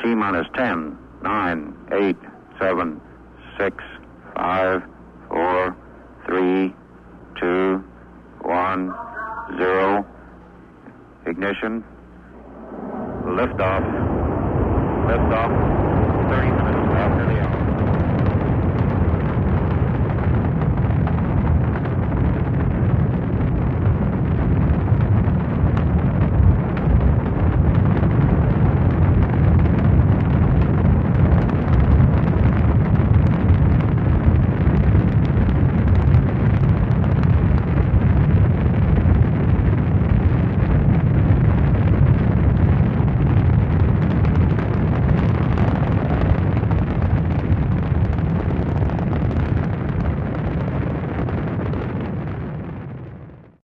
T-minus 10, 9, 8, 7, 6, 5, 4, 3, 2, 1, 0. Ignition. Liftoff. Liftoff. 30 minutes after the hour.